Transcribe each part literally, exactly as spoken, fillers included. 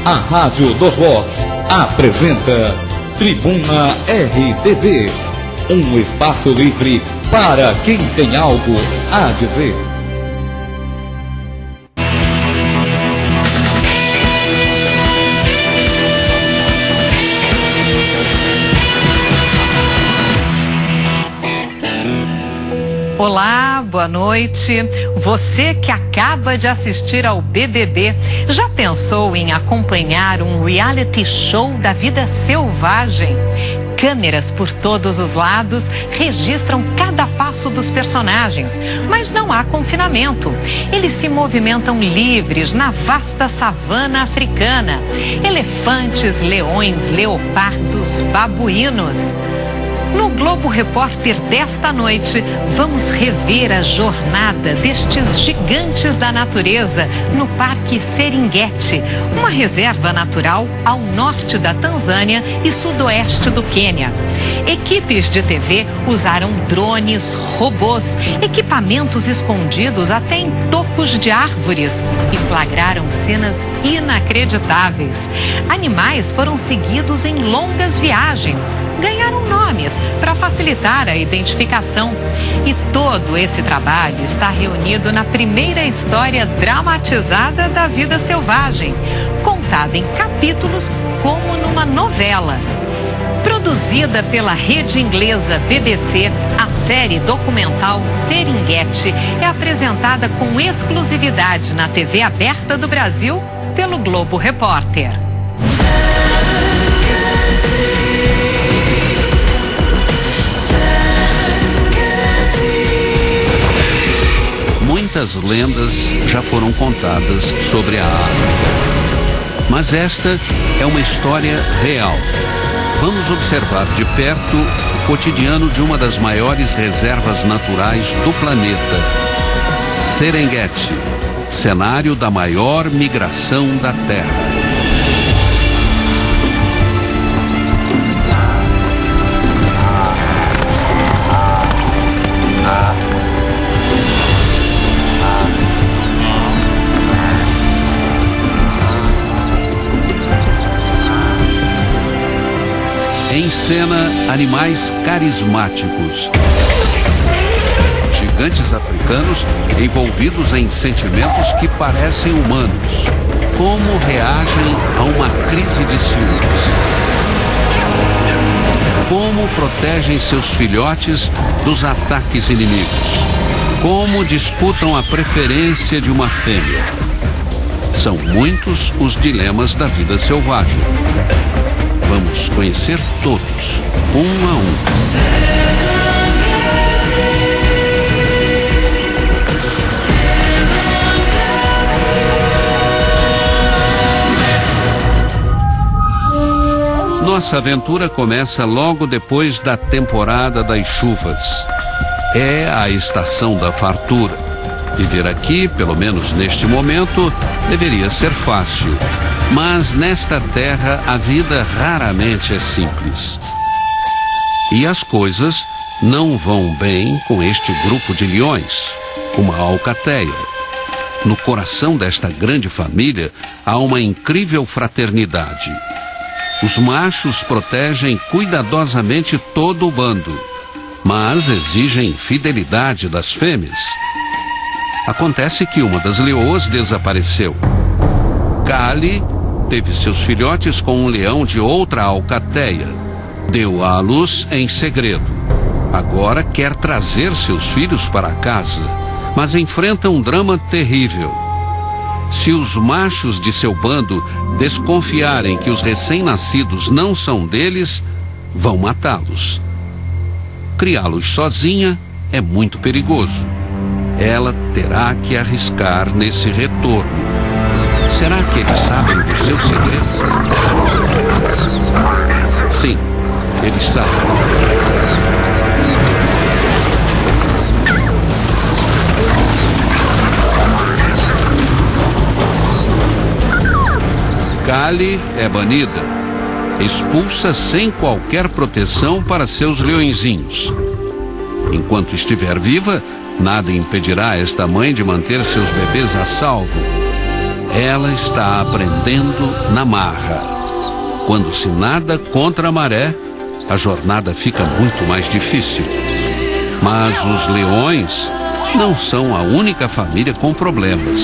A Rádio dos Vox apresenta Tribuna R T V, um espaço livre para quem tem algo a dizer. Olá, boa noite. Você que acaba de assistir ao B B B, já pensou em acompanhar um reality show da vida selvagem? Câmeras por todos os lados registram cada passo dos personagens, mas não há confinamento. Eles se movimentam livres na vasta savana africana. Elefantes, leões, leopardos, babuínos. No Globo Repórter desta noite, vamos rever a jornada destes gigantes da natureza no Parque Serengeti, uma reserva natural ao norte da Tanzânia e sudoeste do Quênia. Equipes de T V usaram drones, robôs, equipamentos escondidos até em tocos de árvores e flagraram cenas inacreditáveis. Animais foram seguidos em longas viagens, ganharam nomes para facilitar a identificação. E todo esse trabalho está reunido na primeira história dramatizada da vida selvagem, contada em capítulos como numa novela. Produzida pela rede inglesa B B C, a série documental Serengeti é apresentada com exclusividade na T V aberta do Brasil pelo Globo Repórter. Muitas lendas já foram contadas sobre a África, mas esta é uma história real. Vamos observar de perto o cotidiano de uma das maiores reservas naturais do planeta, Serengeti, cenário da maior migração da Terra. Em cena, animais carismáticos. Gigantes africanos envolvidos em sentimentos que parecem humanos. Como reagem a uma crise de ciúmes? Como protegem seus filhotes dos ataques inimigos? Como disputam a preferência de uma fêmea? São muitos os dilemas da vida selvagem. Vamos conhecer todos, um a um. Nossa aventura começa logo depois da temporada das chuvas. É a estação da fartura. Viver aqui, pelo menos neste momento, deveria ser fácil. Mas nesta terra a vida raramente é simples. E as coisas não vão bem com este grupo de leões, uma alcateia. No coração desta grande família há uma incrível fraternidade. Os machos protegem cuidadosamente todo o bando, mas exigem fidelidade das fêmeas. Acontece que uma das leoas desapareceu. Kali teve seus filhotes com um leão de outra alcateia. Deu à luz em segredo. Agora quer trazer seus filhos para casa, mas enfrenta um drama terrível. Se os machos de seu bando desconfiarem que os recém-nascidos não são deles, vão matá-los. Criá-los sozinha é muito perigoso. Ela terá que arriscar nesse retorno. Será que eles sabem do seu segredo? Sim, eles sabem. Kali é banida, expulsa sem qualquer proteção para seus leõezinhos. Enquanto estiver viva, nada impedirá esta mãe de manter seus bebês a salvo. ela está aprendendo na marra. Quando se nada contra a maré, a jornada fica muito mais difícil. Mas os leões não são a única família com problemas.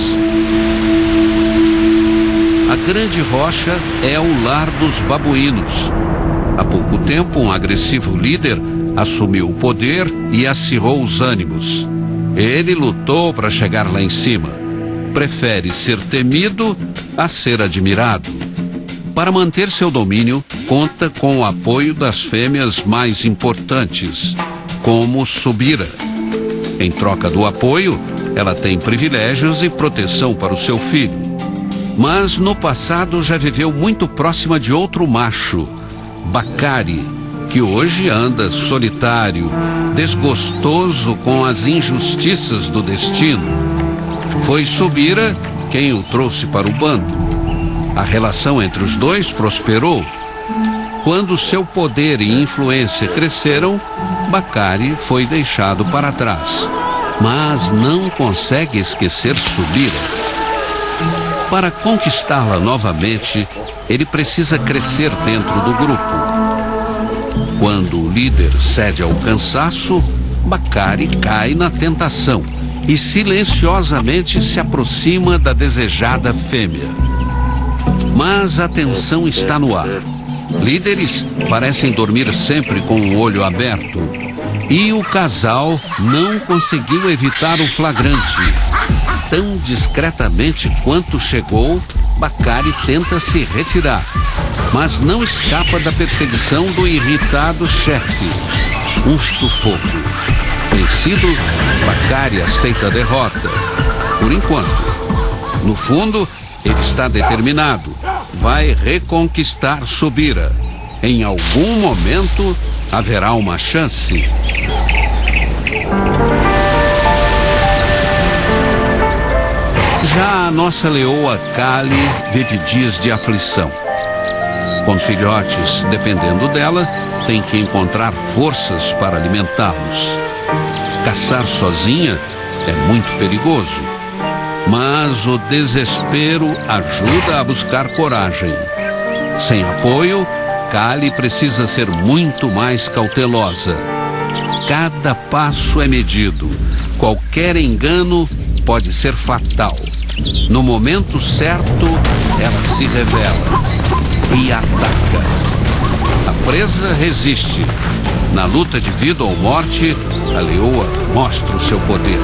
A Grande Rocha é o lar dos babuínos. Há pouco tempo, um agressivo líder assumiu o poder e acirrou os ânimos. Ele lutou para chegar lá em cima. Prefere ser temido a ser admirado. Para manter seu domínio, conta com o apoio das fêmeas mais importantes, como Subira. Em troca do apoio, ela tem privilégios e proteção para o seu filho. Mas no passado já viveu muito próxima de outro macho, Bacari, que hoje anda solitário, desgostoso com as injustiças do destino. Foi Subira quem o trouxe para o bando. A relação entre os dois prosperou. Quando seu poder e influência cresceram, Bacari foi deixado para trás. Mas não consegue esquecer Subira. Para conquistá-la novamente, ele precisa crescer dentro do grupo. Quando o líder cede ao cansaço, Bacari cai na tentação e silenciosamente se aproxima da desejada fêmea. Mas a tensão está no ar. Líderes parecem dormir sempre com o olho aberto. E o casal não conseguiu evitar o flagrante. Tão discretamente quanto chegou, Bacari tenta se retirar, mas não escapa da perseguição do irritado chefe. Um sufoco. Vencido, Bacari aceita a derrota. Por enquanto. No fundo, ele está determinado. Vai reconquistar Subira. Em algum momento, haverá uma chance. Já a nossa leoa Kali vive dias de aflição. Com filhotes dependendo dela, tem que encontrar forças para alimentá-los. Caçar sozinha é muito perigoso, mas o desespero ajuda a buscar coragem. Sem apoio, Kali precisa ser muito mais cautelosa. Cada passo é medido. Qualquer engano pode ser fatal. No momento certo, ela se revela e ataca. A presa resiste. Na luta de vida ou morte, a leoa mostra o seu poder.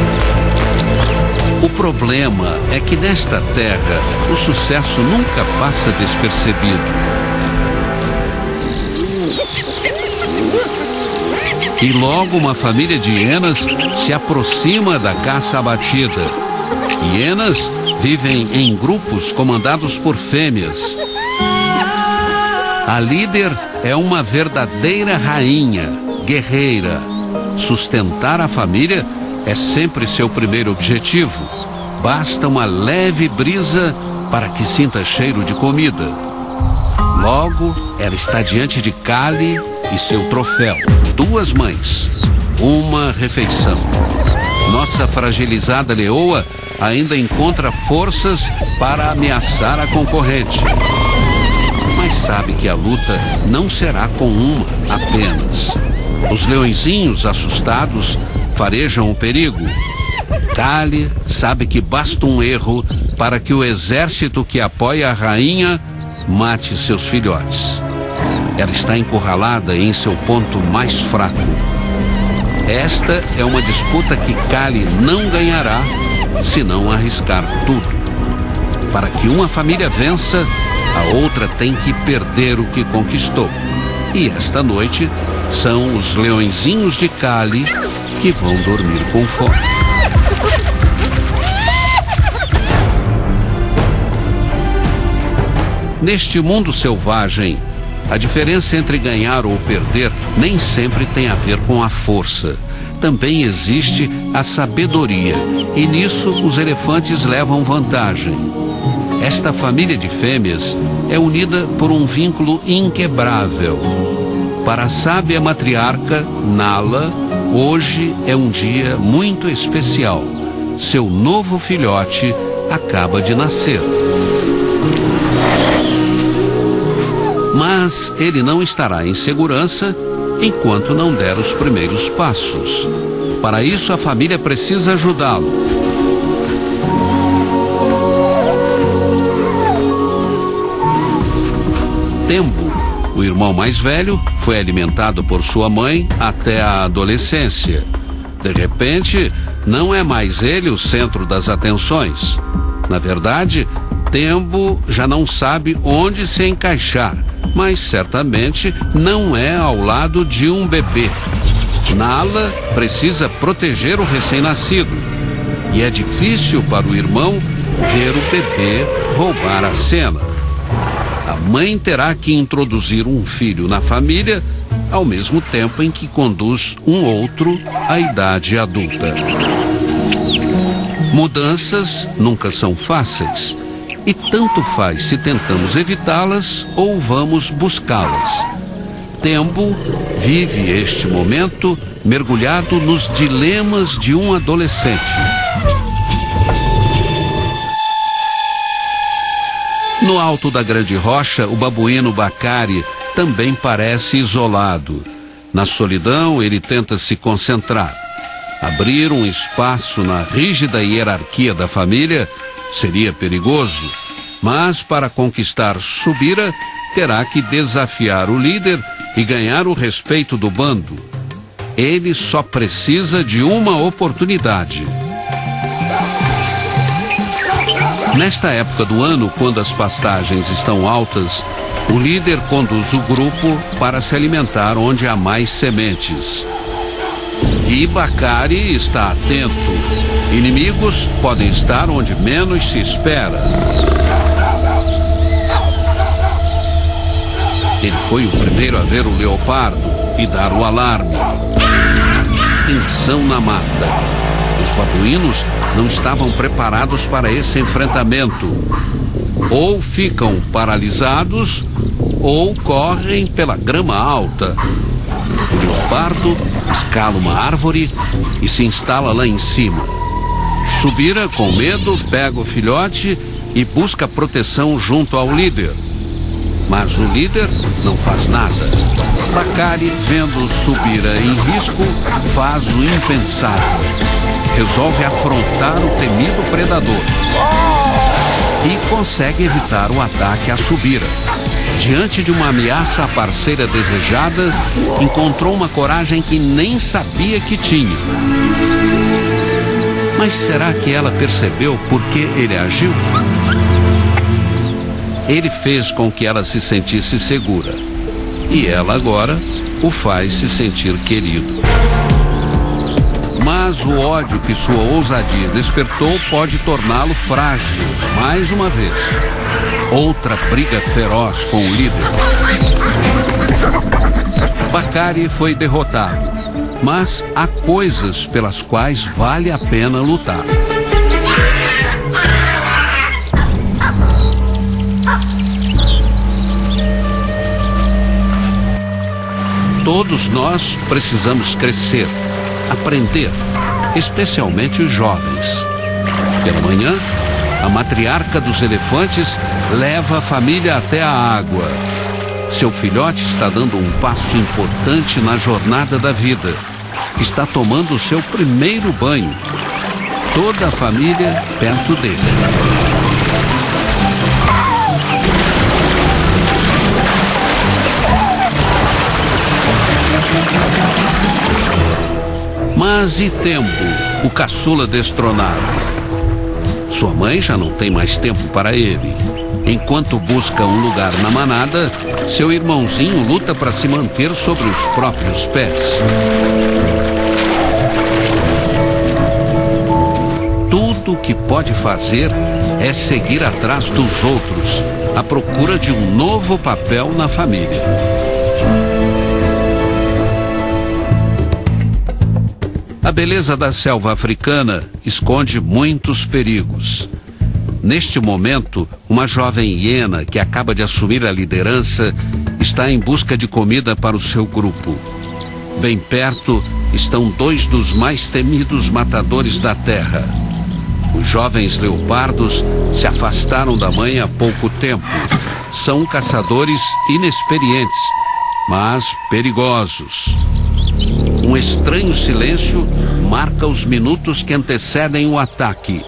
O problema é que nesta terra, o sucesso nunca passa despercebido. E logo uma família de hienas se aproxima da caça abatida. Hienas vivem em grupos comandados por fêmeas. A líder é uma verdadeira rainha, guerreira. Sustentar a família é sempre seu primeiro objetivo. Basta uma leve brisa para que sinta cheiro de comida. Logo, ela está diante de Kali e seu troféu. Duas mães, uma refeição. Nossa fragilizada leoa ainda encontra forças para ameaçar a concorrente. Mas sabe que a luta não será com uma apenas. Os leõezinhos assustados farejam o perigo. Kali sabe que basta um erro para que o exército que apoia a rainha mate seus filhotes. Ela está encurralada em seu ponto mais fraco. Esta é uma disputa que Kali não ganhará se não arriscar tudo. Para que uma família vença, a outra tem que perder o que conquistou. E esta noite são os leõezinhos de Kali que vão dormir com fome. Neste mundo selvagem, a diferença entre ganhar ou perder nem sempre tem a ver com a força. Também existe a sabedoria, e nisso os elefantes levam vantagem. Esta família de fêmeas é unida por um vínculo inquebrável. Para a sábia matriarca Nala, hoje é um dia muito especial. Seu novo filhote acaba de nascer. Mas ele não estará em segurança enquanto não der os primeiros passos. Para isso, a família precisa ajudá-lo. Tembo, o irmão mais velho, foi alimentado por sua mãe até a adolescência. De repente, não é mais ele o centro das atenções. Na verdade, Tembo já não sabe onde se encaixar, mas certamente não é ao lado de um bebê. Nala precisa proteger o recém-nascido. E é difícil para o irmão ver o bebê roubar a cena. A mãe terá que introduzir um filho na família, ao mesmo tempo em que conduz um outro à idade adulta. Mudanças nunca são fáceis, e tanto faz se tentamos evitá-las ou vamos buscá-las. Tembo vive este momento mergulhado nos dilemas de um adolescente. No alto da grande rocha, o babuíno Bacari também parece isolado. Na solidão, ele tenta se concentrar. Abrir um espaço na rígida hierarquia da família seria perigoso, mas para conquistar Subira, terá que desafiar o líder e ganhar o respeito do bando. Ele só precisa de uma oportunidade. Nesta época do ano, quando as pastagens estão altas, o líder conduz o grupo para se alimentar onde há mais sementes. E Bacari está atento. Inimigos podem estar onde menos se espera. Ele foi o primeiro a ver o leopardo e dar o alarme. Tensão na mata. Os babuínos não estavam preparados para esse enfrentamento. Ou ficam paralisados, ou correm pela grama alta. O leopardo escala uma árvore e se instala lá em cima. Subira, com medo, pega o filhote e busca proteção junto ao líder. Mas o líder não faz nada. Bacari, vendo Subira em risco, faz o impensável. Resolve afrontar o temido predador. E consegue evitar o ataque a Subira. Diante de uma ameaça à parceira desejada, encontrou uma coragem que nem sabia que tinha. Mas será que ela percebeu por que ele agiu? Ele fez com que ela se sentisse segura. E ela agora o faz se sentir querido. Mas o ódio que sua ousadia despertou pode torná-lo frágil, mais uma vez. Outra briga feroz com o líder. Bacari foi derrotado, mas há coisas pelas quais vale a pena lutar. Todos nós precisamos crescer, aprender, especialmente os jovens. Pela manhã, a matriarca dos elefantes leva a família até a água. Seu filhote está dando um passo importante na jornada da vida. Está tomando o seu primeiro banho. Toda a família perto dele. Mas e Tembo, o caçula destronado? Sua mãe já não tem mais tempo para ele. Enquanto busca um lugar na manada, seu irmãozinho luta para se manter sobre os próprios pés. Tudo o que pode fazer é seguir atrás dos outros, à procura de um novo papel na família. A beleza da selva africana esconde muitos perigos. Neste momento, uma jovem hiena que acaba de assumir a liderança está em busca de comida para o seu grupo. Bem perto estão dois dos mais temidos matadores da terra. Os jovens leopardos se afastaram da mãe há pouco tempo. São caçadores inexperientes, mas perigosos. Um estranho silêncio marca os minutos que antecedem o ataque.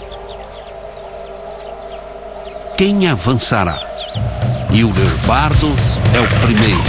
Quem avançará? E o leopardo é o primeiro.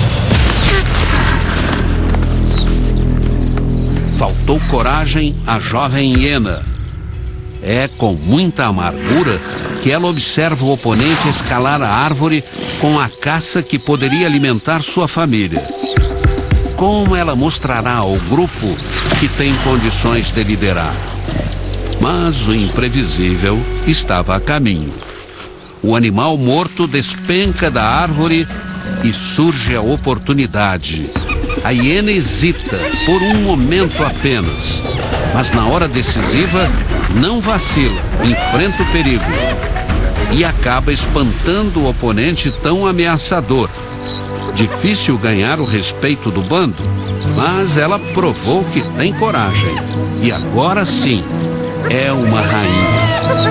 Faltou coragem à jovem hiena. É com muita amargura que ela observa o oponente escalar a árvore com a caça que poderia alimentar sua família. Como ela mostrará ao grupo que tem condições de liderar? Mas o imprevisível estava a caminho. O animal morto despenca da árvore e surge a oportunidade. A hiena hesita por um momento apenas, mas na hora decisiva não vacila, enfrenta o perigo e acaba espantando o oponente tão ameaçador. Difícil ganhar o respeito do bando, mas ela provou que tem coragem e agora sim é uma rainha.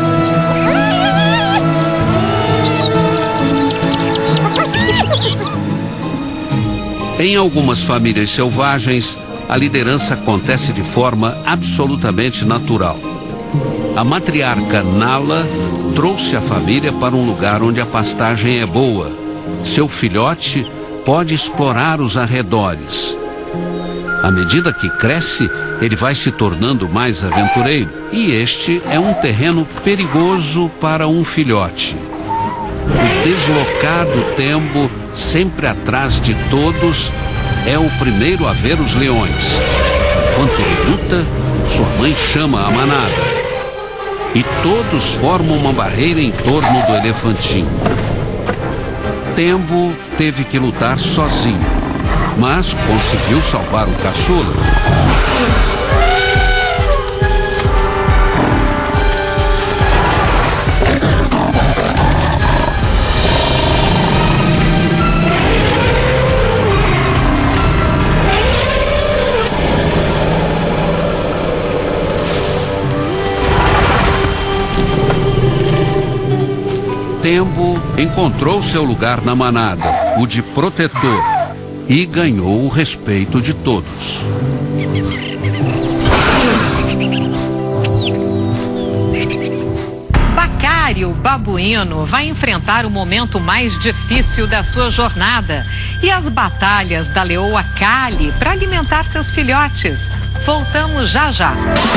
Em algumas famílias selvagens, a liderança acontece de forma absolutamente natural. A matriarca Nala trouxe a família para um lugar onde a pastagem é boa. Seu filhote pode explorar os arredores. À medida que cresce, ele vai se tornando mais aventureiro, e este é um terreno perigoso para um filhote. O deslocado tembo, sempre atrás de todos, é o primeiro a ver os leões. Enquanto ele luta, sua mãe chama a manada. E todos formam uma barreira em torno do elefantinho. Tembo teve que lutar sozinho, mas conseguiu salvar o caçula. Tembo encontrou seu lugar na manada, o de protetor, e ganhou o respeito de todos. Bacari, o babuíno, vai enfrentar o momento mais difícil da sua jornada e as batalhas da leoa Kali para alimentar seus filhotes. Voltamos já já.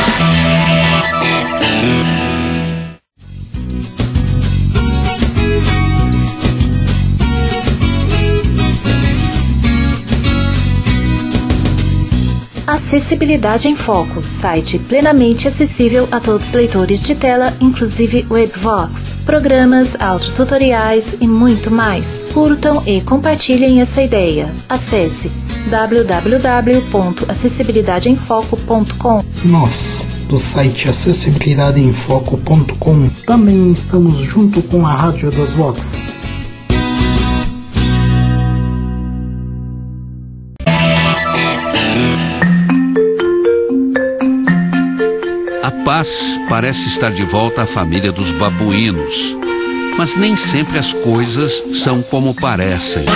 Acessibilidade em Foco, site plenamente acessível a todos os leitores de tela, inclusive Webvox, programas, audiotutoriais e muito mais. Curtam e compartilhem essa ideia. Acesse w w w ponto acessibilidade em foco ponto com. Nós, do site acessibilidade em foco ponto com, também estamos junto com a Rádio das Vox. A paz parece estar de volta à família dos babuínos, mas nem sempre as coisas são como parecem.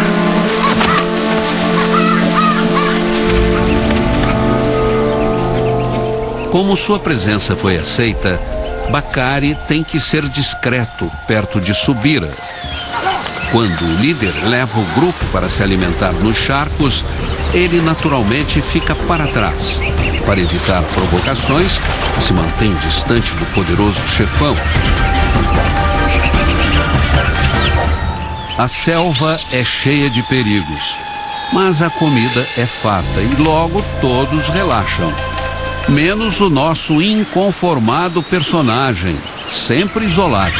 Como sua presença foi aceita, Bacari tem que ser discreto perto de Subira. Quando o líder leva o grupo para se alimentar nos charcos, ele naturalmente fica para trás. Para evitar provocações, se mantém distante do poderoso chefão. A selva é cheia de perigos, mas a comida é farta e logo todos relaxam. Menos o nosso inconformado personagem, sempre isolado.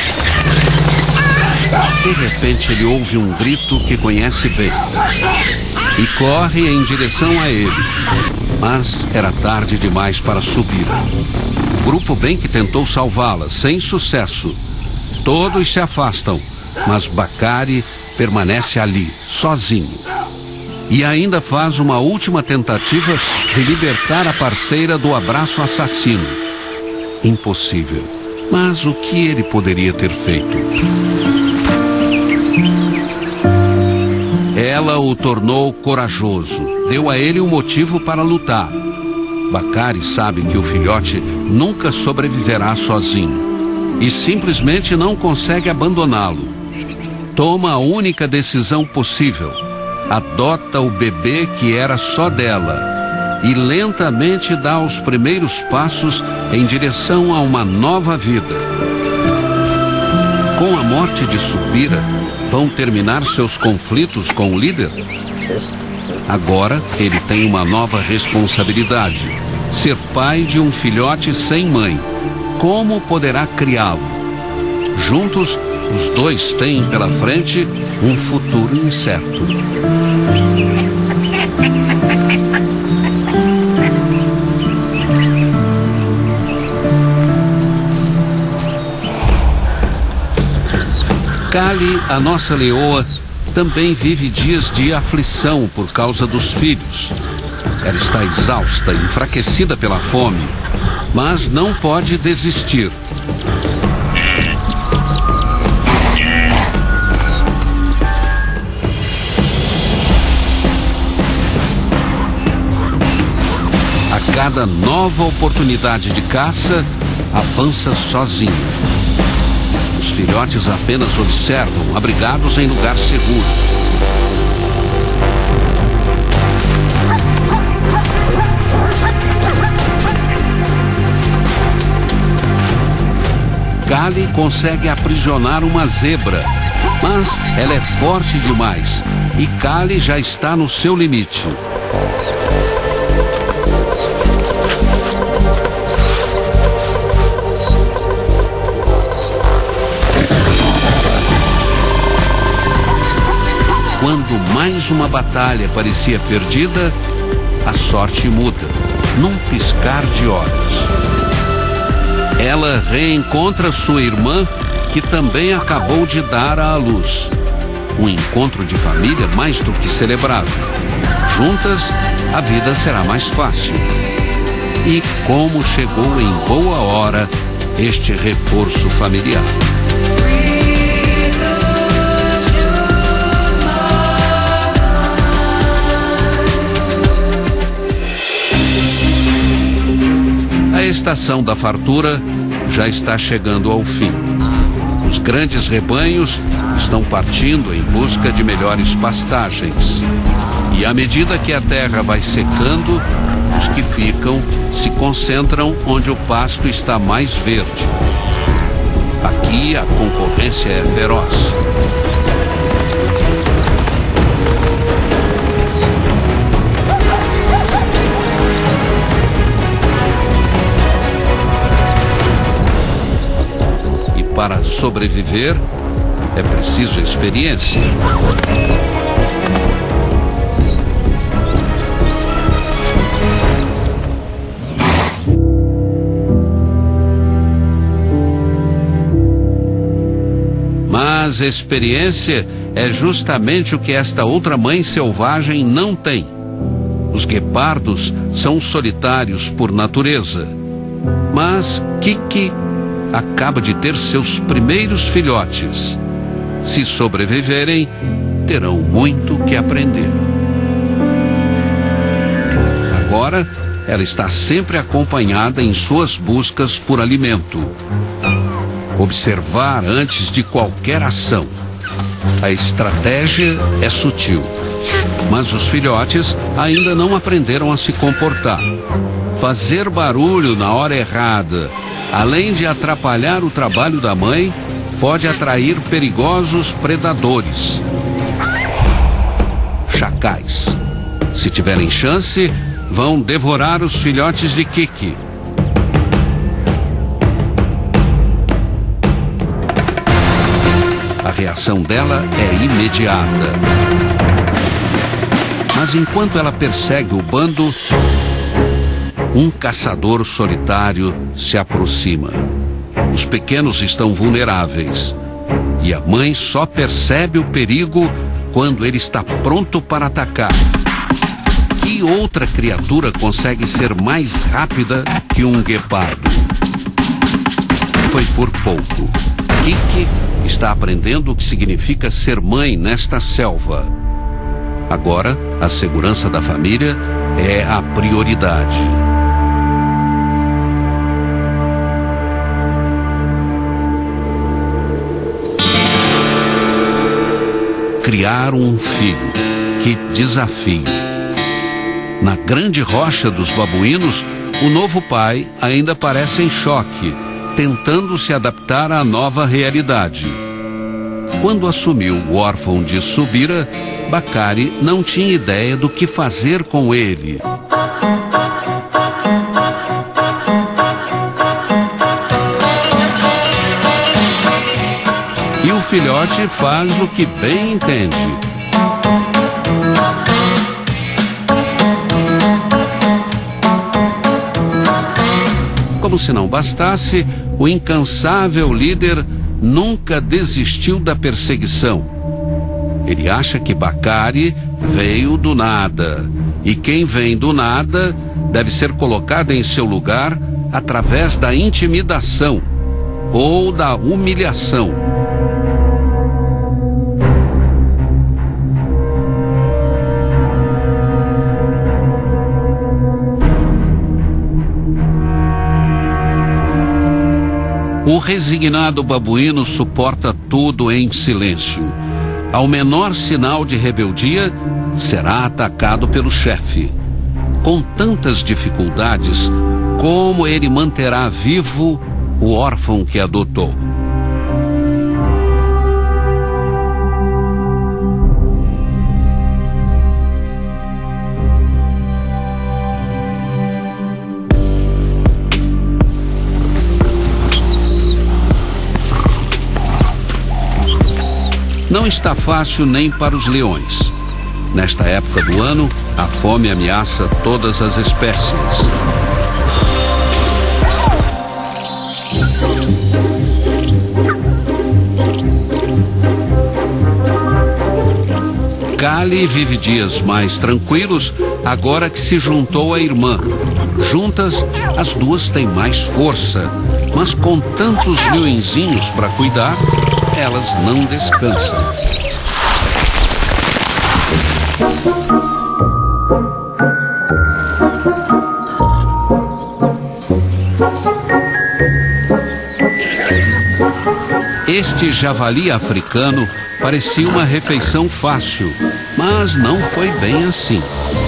De repente ele ouve um grito que conhece bem e corre em direção a ele. Mas era tarde demais para subir. O grupo bem que tentou salvá-la, sem sucesso. Todos se afastam, mas Bacari permanece ali, sozinho. E ainda faz uma última tentativa de libertar a parceira do abraço assassino. impossível. Mas o que ele poderia ter feito? Ela o tornou corajoso, deu a ele um motivo para lutar. Bacari sabe que o filhote nunca sobreviverá sozinho e simplesmente não consegue abandoná-lo. Toma a única decisão possível: adota o bebê que era só dela e lentamente dá os primeiros passos em direção a uma nova vida. Com a morte de Supira, vão terminar seus conflitos com o líder? Agora ele tem uma nova responsabilidade: ser pai de um filhote sem mãe. Como poderá criá-lo? Juntos, os dois têm pela frente um futuro incerto. Kali, a nossa leoa, também vive dias de aflição por causa dos filhos. Ela está exausta, enfraquecida pela fome, mas não pode desistir. A cada nova oportunidade de caça, avança sozinha. Os filhotes apenas observam, abrigados em lugar seguro. Kali consegue aprisionar uma zebra, mas ela é forte demais e Kali já está no seu limite. Quando mais uma batalha parecia perdida, a sorte muda, num piscar de olhos. Ela reencontra sua irmã, que também acabou de dar à luz. Um encontro de família mais do que celebrado. Juntas, a vida será mais fácil. E como chegou em boa hora este reforço familiar. A estação da fartura já está chegando ao fim. Os grandes rebanhos estão partindo em busca de melhores pastagens. E à medida que a terra vai secando, os que ficam se concentram onde o pasto está mais verde. Aqui a concorrência é feroz. Para sobreviver, é preciso experiência. Mas experiência é justamente o que esta outra mãe selvagem não tem. Os guepardos são solitários por natureza. Mas Kiki acaba de ter seus primeiros filhotes. Se sobreviverem, terão muito que aprender. Agora, ela está sempre acompanhada em suas buscas por alimento. Observar antes de qualquer ação. A estratégia é sutil, mas os filhotes ainda não aprenderam a se comportar. Fazer barulho na hora errada, além de atrapalhar o trabalho da mãe, pode atrair perigosos predadores. Chacais. Se tiverem chance, vão devorar os filhotes de Kiki. A reação dela é imediata. Mas enquanto ela persegue o bando, um caçador solitário se aproxima. Os pequenos estão vulneráveis e a mãe só percebe o perigo quando ele está pronto para atacar. Que outra criatura consegue ser mais rápida que um guepardo? foi por pouco. Kiki está aprendendo o que significa ser mãe nesta selva. Agora, a segurança da família é a prioridade. Criar um filho. Que desafio! Na grande rocha dos babuínos, o novo pai ainda parece em choque, tentando se adaptar à nova realidade. Quando assumiu o órfão de Subira, Bakari não tinha ideia do que fazer com ele. E o filhote faz o que bem entende. Como se não bastasse, o incansável líder nunca desistiu da perseguição. Ele acha que Bakari veio do nada, e quem vem do nada deve ser colocado em seu lugar através da intimidação ou da humilhação. O resignado babuíno suporta tudo em silêncio. Ao menor sinal de rebeldia, será atacado pelo chefe. Com tantas dificuldades, como ele manterá vivo o órfão que adotou? Não está fácil nem para os leões. Nesta época do ano, a fome ameaça todas as espécies. Kali vive dias mais tranquilos agora que se juntou à irmã. Juntas, as duas têm mais força, mas com tantos leõezinhos para cuidar, elas não descansam. Este javali africano parecia uma refeição fácil, mas não foi bem assim.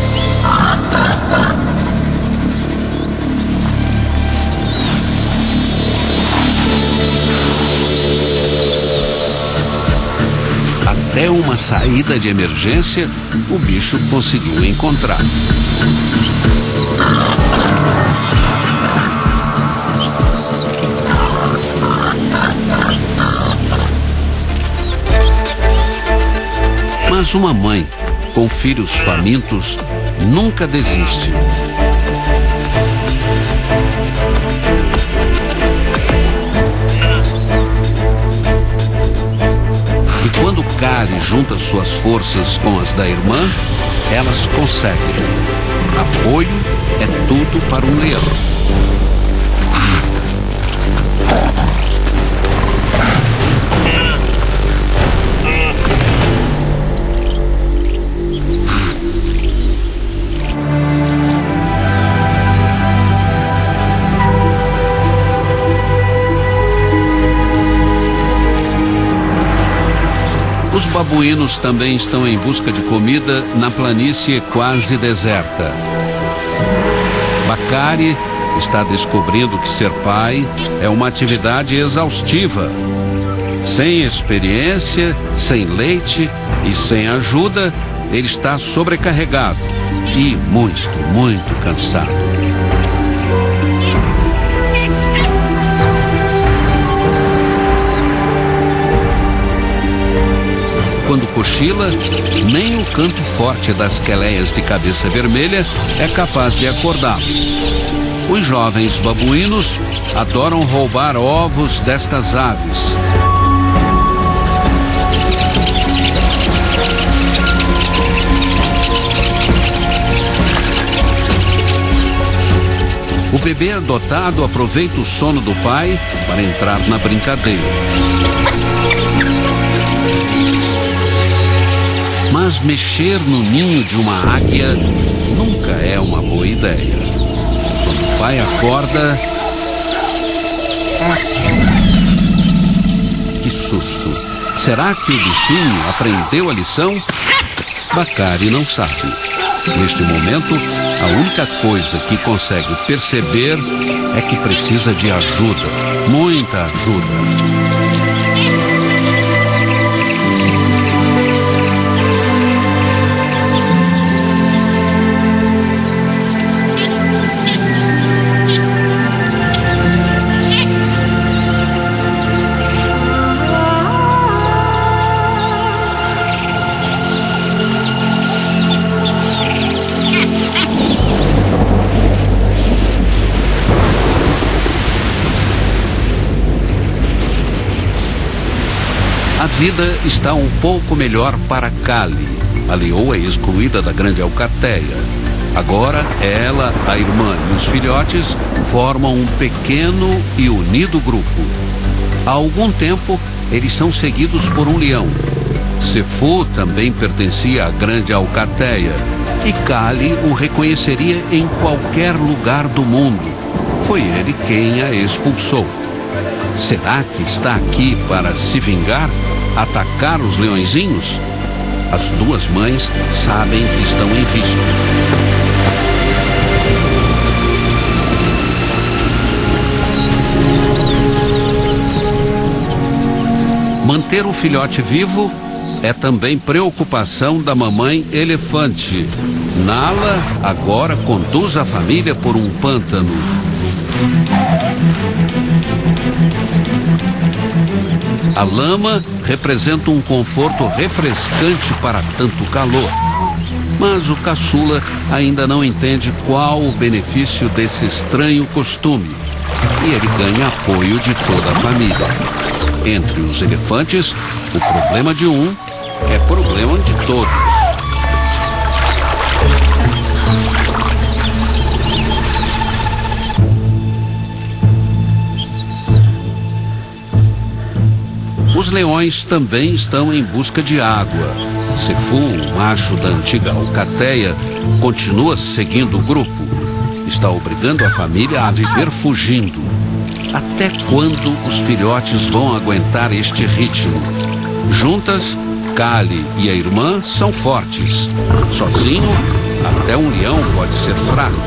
Até uma saída de emergência, o bicho conseguiu encontrar. Mas uma mãe com filhos famintos nunca desiste. E quando Kali junta suas forças com as da irmã, elas conseguem. Apoio é tudo para um leão. Os babuínos também estão em busca de comida na planície quase deserta. Bakari está descobrindo que ser pai é uma atividade exaustiva. Sem experiência, sem leite e sem ajuda, ele está sobrecarregado e muito, muito cansado. Quando cochila, nem o canto forte das queleias de cabeça vermelha é capaz de acordá-lo. Os jovens babuínos adoram roubar ovos destas aves. O bebê adotado aproveita o sono do pai para entrar na brincadeira. Mas mexer no ninho de uma águia nunca é uma boa ideia. Quando o pai acorda... Que susto! Será que o bichinho aprendeu a lição? Bacari não sabe. Neste momento, a única coisa que consegue perceber é que precisa de ajuda, muita ajuda. A vida está um pouco melhor para Kali. A leoa é excluída da grande alcateia. Agora, ela, a irmã e os filhotes formam um pequeno e unido grupo. Há algum tempo, eles são seguidos por um leão. Sefu também pertencia à grande alcateia e Kali o reconheceria em qualquer lugar do mundo. Foi ele quem a expulsou. Será que está aqui para se vingar? Atacar os leõezinhos? As duas mães sabem que estão em risco. Manter o filhote vivo é também preocupação da mamãe elefante. Nala agora conduz a família por um pântano. A lama representa um conforto refrescante para tanto calor. Mas o caçula ainda não entende qual o benefício desse estranho costume. E ele ganha apoio de toda a família. Entre os elefantes, o problema de um é problema de todos. Os leões também estão em busca de água. Sefu, o macho da antiga alcateia, continua seguindo o grupo. Está obrigando a família a viver fugindo. Até quando os filhotes vão aguentar este ritmo? Juntas, Kali e a irmã são fortes. Sozinho, até um leão pode ser fraco.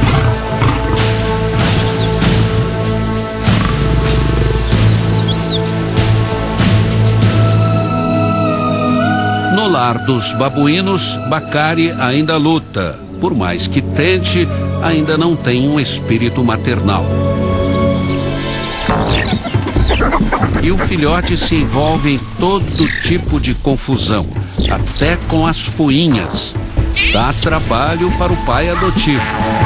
No lar dos babuínos, Bacari ainda luta. Por mais que tente, ainda não tem um espírito maternal. E o filhote se envolve em todo tipo de confusão, até com as fuinhas. Dá trabalho para o pai adotivo.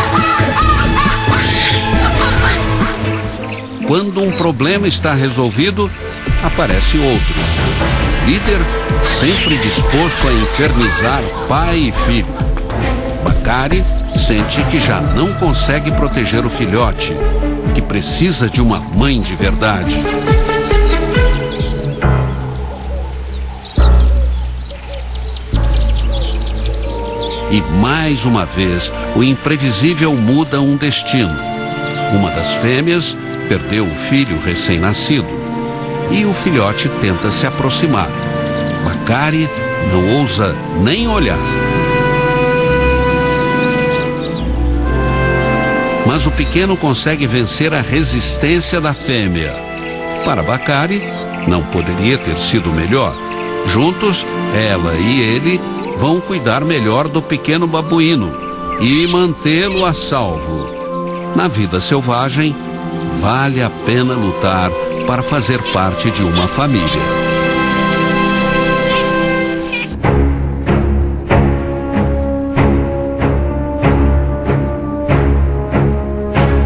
Quando um problema está resolvido, aparece outro. Líder sempre disposto a infernizar pai e filho. Bacari sente que já não consegue proteger o filhote, que precisa de uma mãe de verdade. E mais uma vez, o imprevisível muda um destino. Uma das fêmeas perdeu o filho recém-nascido e o filhote tenta se aproximar. Bacari não ousa nem olhar. Mas o pequeno consegue vencer a resistência da fêmea. Para Bacari, não poderia ter sido melhor. Juntos, ela e ele vão cuidar melhor do pequeno babuíno e mantê-lo a salvo. Na vida selvagem, vale a pena lutar para fazer parte de uma família.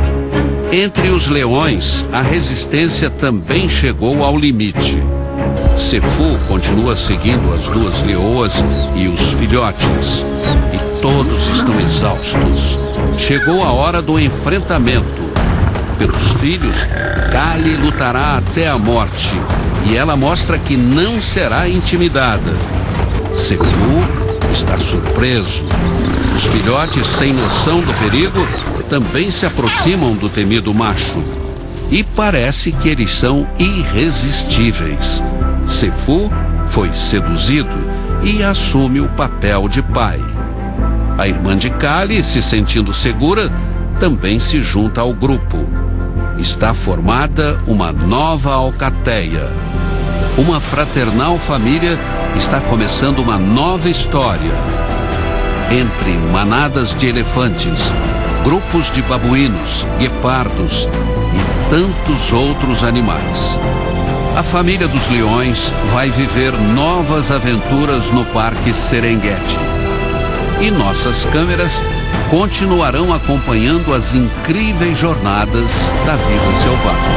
Entre os leões, a resistência também chegou ao limite. Sefu continua seguindo as duas leoas e os filhotes, e todos estão exaustos. Chegou a hora do enfrentamento. Pelos filhos, Kali lutará até a morte, e ela mostra que não será intimidada. Sefu está surpreso. Os filhotes, sem noção do perigo, também se aproximam do temido macho. E parece que eles são irresistíveis. Sefu foi seduzido e assume o papel de pai. A irmã de Kali, se sentindo segura, também se junta ao grupo. Está formada uma nova alcateia. Uma fraternal família está começando uma nova história. Entre manadas de elefantes, grupos de babuínos, guepardos e tantos outros animais. A família dos leões vai viver novas aventuras no Parque Serengeti. E nossas câmeras continuarão acompanhando as incríveis jornadas da vida selvagem.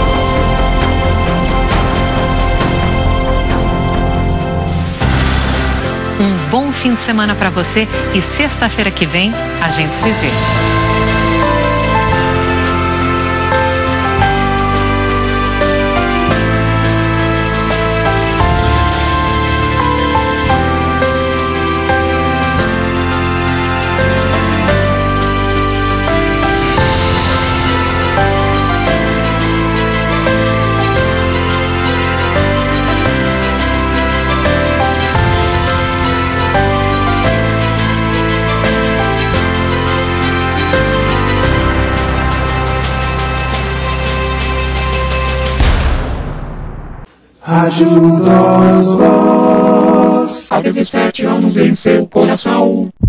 Um bom fim de semana para você e sexta-feira que vem a gente se vê. Ajuda-os vós a dezessete anos em seu coração.